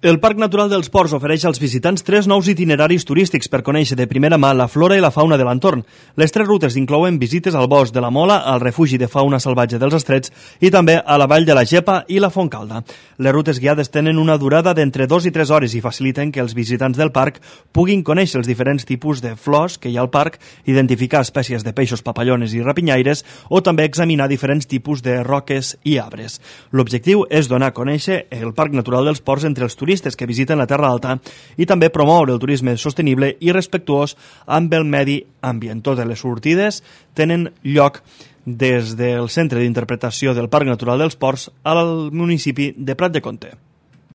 El Parc Natural dels Ports ofereix als visitants 3 nous itineraris turístics per conèixer de primera mà la flora i la fauna de l'entorn. Les 3 rutes inclouen visites al bosc de la Mola, al refugi de fauna salvatge dels Estrets i també a la vall de la Gepa i la Fontcalda. Les rutes guiades tenen una durada d'entre 2 i 3 hores i faciliten que els visitants del parc puguin conèixer els diferents tipus de flors que hi ha al parc, identificar espècies de peixos, papallones i rapinyaires o també examinar diferents tipus de roques i arbres. L'objectiu és donar a conèixer el Parc Natural dels Ports entre els turistes que visiten la Terra Alta i també promoure el turisme sostenible i respectuós amb el medi ambient. Totes les sortides tenen lloc des del Centre d'Interpretació del Parc Natural dels Ports al municipi de Prat de Comte.